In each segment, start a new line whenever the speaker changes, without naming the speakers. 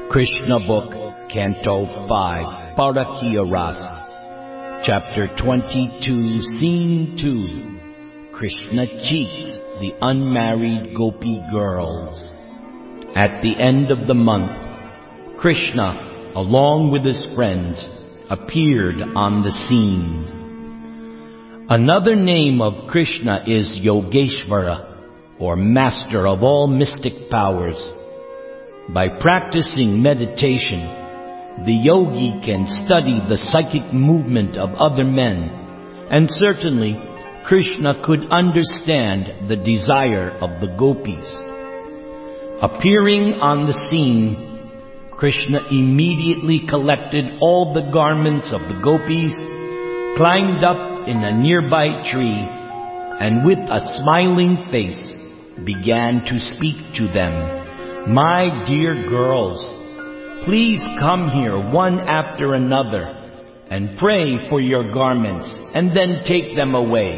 Krishna Book, Canto 5, Parakiya Rasa, Chapter 22, Scene 2. Krishna cheats the unmarried gopi girls. At the end of the month, Krishna, along with his friends, appeared on the scene. Another name of Krishna is Yogeshvara, or master of all mystic powers. By practicing meditation, the yogi can study the psychic movement of other men, and certainly Krishna could understand the desire of the gopis. Appearing on the scene, Krishna immediately collected all the garments of the gopis, climbed up in a nearby tree, and with a smiling face began to speak to them. "My dear girls, please come here one after another and pray for your garments and then take them away.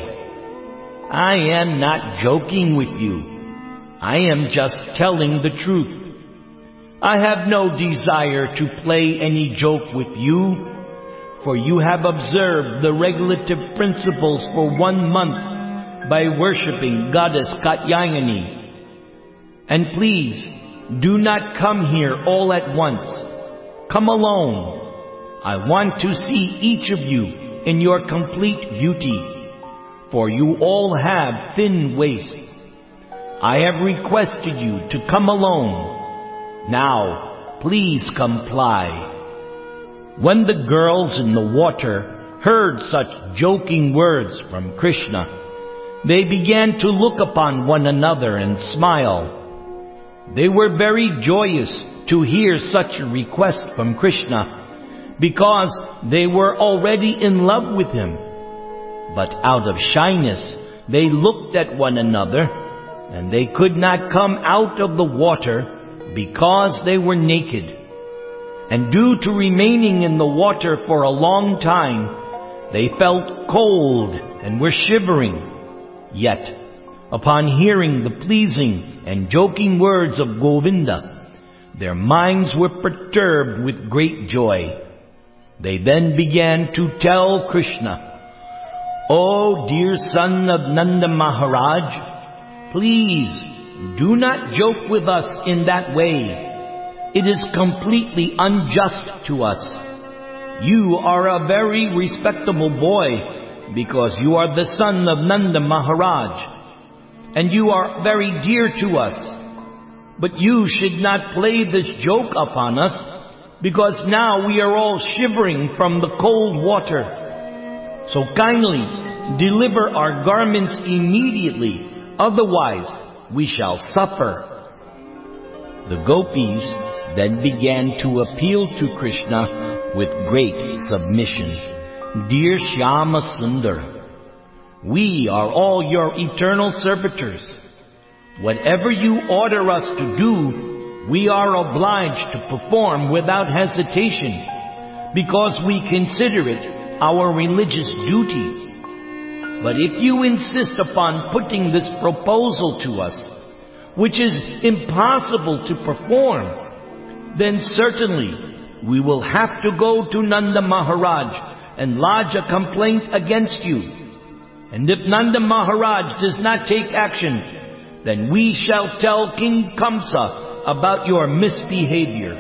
I am not joking with you. I am just telling the truth. I have no desire to play any joke with you, for you have observed the regulative principles for 1 month by worshipping Goddess Katyayani. And please, do not come here all at once. Come alone. I want to see each of you in your complete beauty, for you all have thin waists. I have requested you to come alone. Now, please comply." When the girls in the water heard such joking words from Krishna, they began to look upon one another and smile. They were very joyous to hear such a request from Krishna, because they were already in love with him. But out of shyness, they looked at one another, and they could not come out of the water because they were naked. And due to remaining in the water for a long time, they felt cold and were shivering. Yet, upon hearing the pleasing and joking words of Govinda, their minds were perturbed with great joy. They then began to tell Krishna, "O dear son of Nanda Maharaj, please do not joke with us in that way. It is completely unjust to us. You are a very respectable boy because you are the son of Nanda Maharaj, and you are very dear to us. But you should not play this joke upon us, because now we are all shivering from the cold water. So kindly deliver our garments immediately, otherwise we shall suffer." The gopis then began to appeal to Krishna with great submission. "Dear Shyama Sundar, we are all your eternal servitors. Whatever you order us to do, we are obliged to perform without hesitation, because we consider it our religious duty. But if you insist upon putting this proposal to us, which is impossible to perform, then certainly we will have to go to Nanda Maharaj and lodge a complaint against you. And if Nanda Maharaj does not take action, then we shall tell King Kamsa about your misbehavior."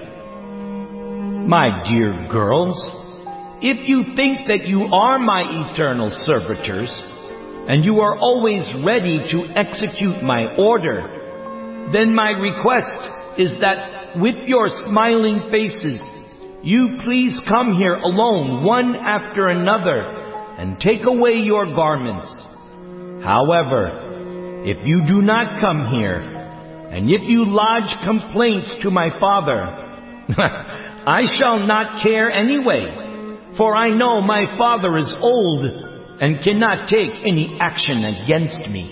My dear girls, if you think that you are my eternal servitors, and you are always ready to execute my order, then my request is that with your smiling faces, you please come here alone one after another and take away your garments. However, if you do not come here, and if you lodge complaints to my father, I shall not care anyway, for I know my father is old and cannot take any action against me."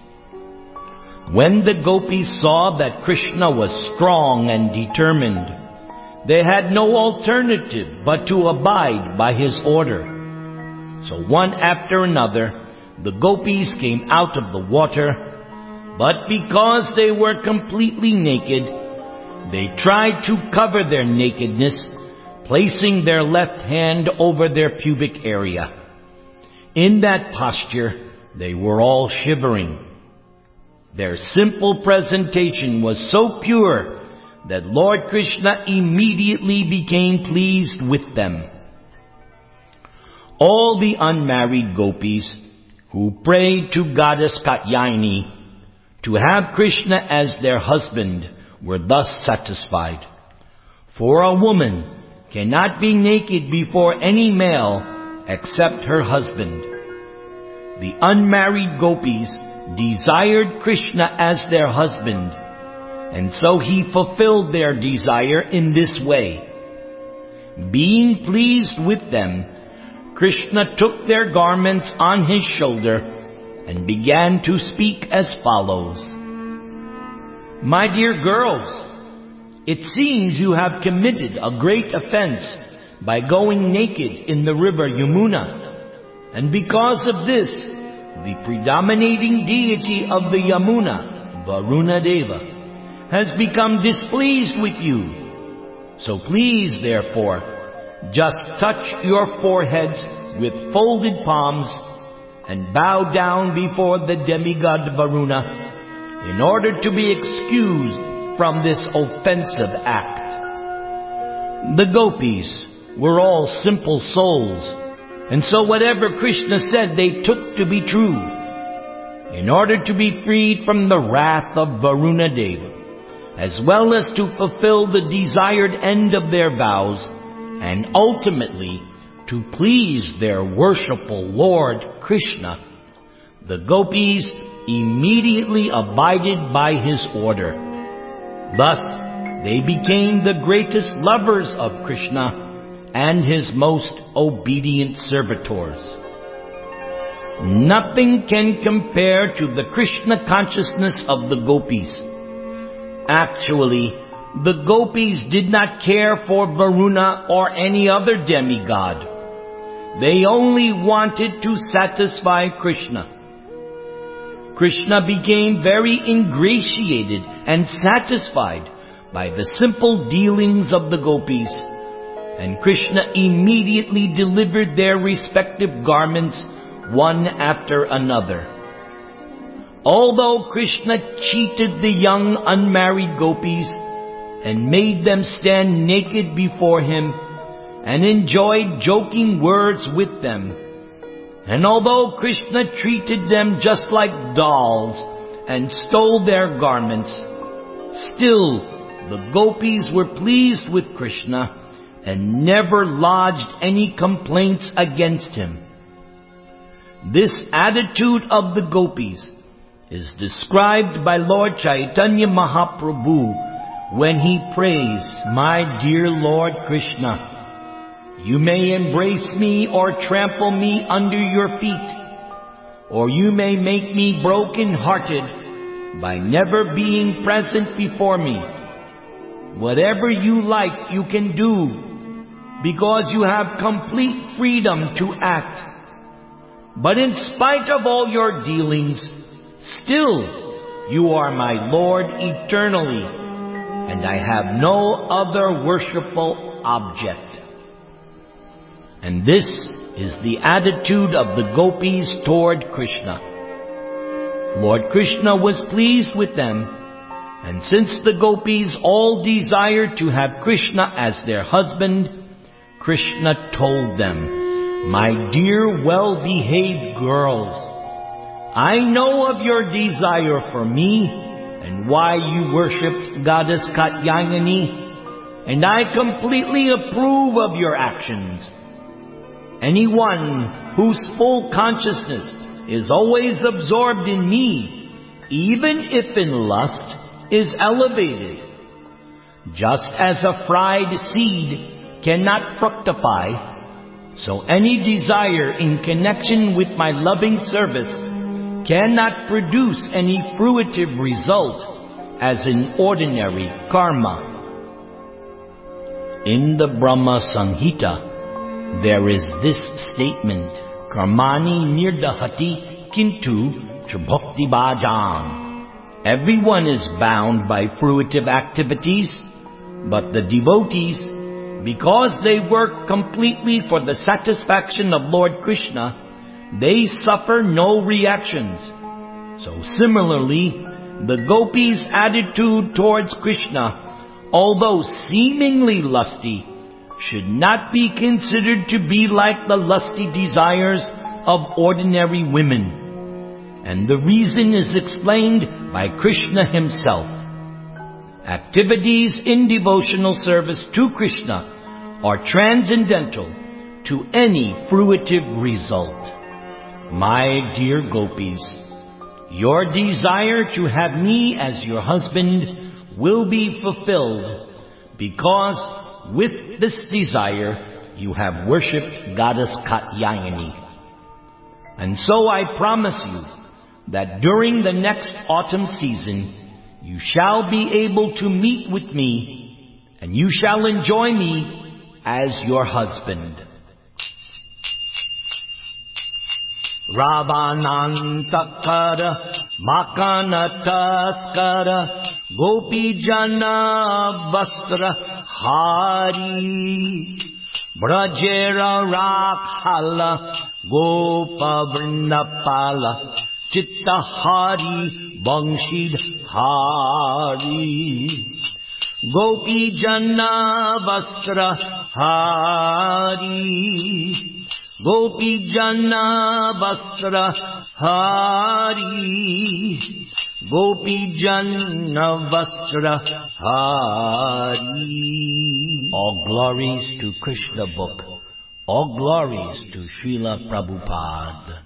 When the gopis saw that Krishna was strong and determined, they had no alternative but to abide by his order. So one after another, the gopis came out of the water, but because they were completely naked, They tried to cover their nakedness, placing their left hand over their pubic area. In that posture, they were all shivering. Their simple presentation was so pure that Lord Krishna immediately became pleased with them. All the unmarried gopis who prayed to Goddess Katyayani to have Krishna as their husband were thus satisfied. For a woman cannot be naked before any male except her husband. The unmarried gopis desired Krishna as their husband, and so he fulfilled their desire in this way. Being pleased with them, Krishna took their garments on his shoulder and began to speak as follows. My dear girls, it seems you have committed a great offense by going naked in the river Yamuna. And because of this, the predominating deity of the Yamuna, Varuna Deva, has become displeased with you. So please, therefore, just touch your foreheads with folded palms and bow down before the demigod Varuna in order to be excused from this offensive act. The gopis were all simple souls, and so whatever Krishna said they took to be true. In order to be freed from the wrath of Varuna Deva, as well as to fulfill the desired end of their vows, and ultimately to please their worshipful Lord Krishna, the gopis immediately abided by his order. Thus, they became the greatest lovers of Krishna and his most obedient servitors. Nothing can compare to the Krishna consciousness of the gopis. Actually, the gopis did not care for Varuna or any other demigod. They only wanted to satisfy Krishna. Krishna became very ingratiated and satisfied by the simple dealings of the gopis, and Krishna immediately delivered their respective garments one after another. Although Krishna cheated the young unmarried gopis and made them stand naked before him and enjoyed joking words with them, and although Krishna treated them just like dolls and stole their garments, still the gopis were pleased with Krishna and never lodged any complaints against him. This attitude of the gopis is described by Lord Chaitanya Mahaprabhu when he prays, My dear Lord Krishna, you may embrace me or trample me under your feet, or you may make me broken-hearted by never being present before me. Whatever you like you can do, because you have complete freedom to act. But in spite of all your dealings, still you are my Lord eternally, and I have no other worshipful object. And this is the attitude of the gopis toward Krishna. Lord Krishna was pleased with them, and since the gopis all desired to have Krishna as their husband, Krishna told them, My dear well-behaved girls, I know of your desire for me and why you worship Goddess Katyayani, and I completely approve of your actions. Anyone whose full consciousness is always absorbed in me, even if in lust, is elevated. Just as a fried seed cannot fructify, so any desire in connection with my loving service cannot produce any fruitive result as in ordinary karma. In the Brahma Samhita, there is this statement, Karmani nirdahati kintu chabhakti bhajam. Everyone is bound by fruitive activities, But the devotees, because they work completely for the satisfaction of Lord Krishna, they suffer no reactions. So similarly, the gopis' attitude towards Krishna, although seemingly lusty, should not be considered to be like the lusty desires of ordinary women. And the reason is explained by Krishna himself. Activities in devotional service to Krishna are transcendental to any fruitive result. My dear gopis, your desire to have me as your husband will be fulfilled, because with this desire you have worshipped Goddess Katyayani. And so I promise you that during the next autumn season you shall be able to meet with me, and you shall enjoy me as your husband. Ravanantakara Makanataskara Gopijana Vastra Hari Brajera Rakhala Gopa Vrindapala Chitta Hari Bangshid Hari Gopijana Vastra Hari Gopijana Vastra Hari Gopijana Vastra Hari. All glories to Krishna Book. All glories to Srila Prabhupada.